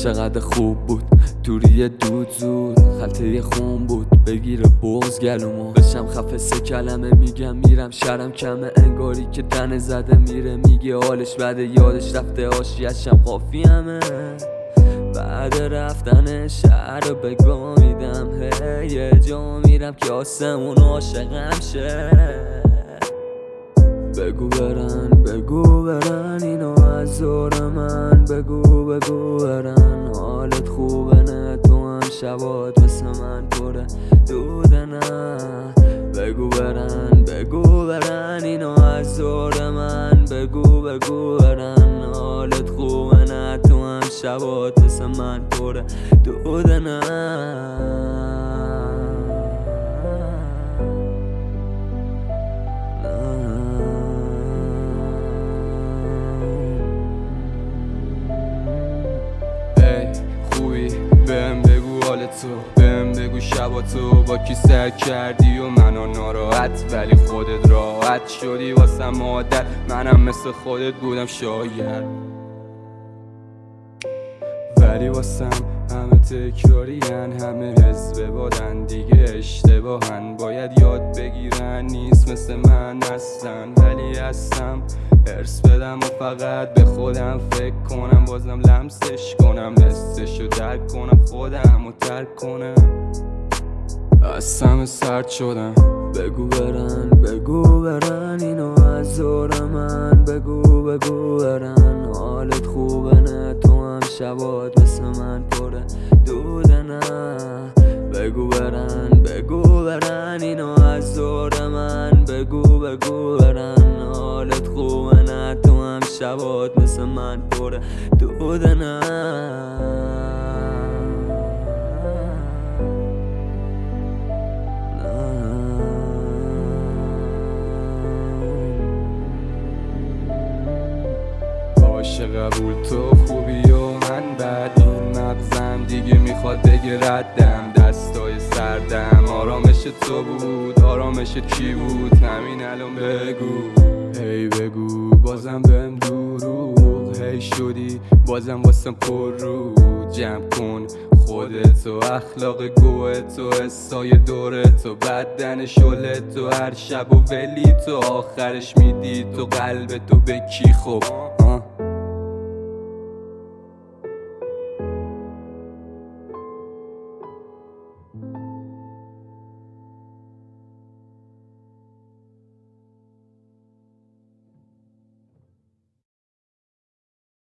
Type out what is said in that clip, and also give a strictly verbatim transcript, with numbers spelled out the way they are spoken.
چقدر خوب بود توری دود زود خلطه خون بود بگیره بغز گلومو بشم خفه سه کلمه میگم میرم شرم کمه انگاری که تنه زده میره میگه حالش بده یادش رفته آشیشم قافی همه بعد رفتن شهر رو بگاه میدم هی یه جا میرم که آسمون عاشقم شه بگو برن بگو برن اینو از زور من بگو بگو برن حالت خوبه نه تو هم شبات مثل من پره دوده نه بگو برن بگو برن اینو از زور من بگو بگو برن حالت خوبه نه تو هم شبات مثل من پره دوده نه بهم بگو حال تو بهم بگو شبا تو با کی سر کردی و منو ناراحت ولی خودت راحت شدی واسم عادت منم مثل خودت بودم شاید ولی واسم همه تکرارین همه حزب بادن دیگه اشتباهن باید یاد بگیرن نیست مثل من هستن ولی هستم ارس بدم و فقط به خودم فکر کنم بازم لمسش کنم حسشو درک کنم خودم و ترک کنم از همه سرد شدم بگو برن بگو برن اینو از زور من بگو بگو برن حالت خوبه نه تو هم شبات مثل من پره دوده نه بگو برن بگو برن اینو از زور من بگو بگو برن حالت خوبه نه تو هم شبات مثل من پره دوده نه باشه قبول تو خوبی و من بد این مغزم دیگه میخواد بگه ردم دستای سردم آرامش تو بود آرامش کی بود همین الان بگو هی بگو بازم بهم دروغ هی شدی بازم واسم پر رو جمع کن خودتو اخلاق گوهتو حسای دورتو بدن شلتو هر شب و ولی تو آخرش میدی تو قلبتو به کی خب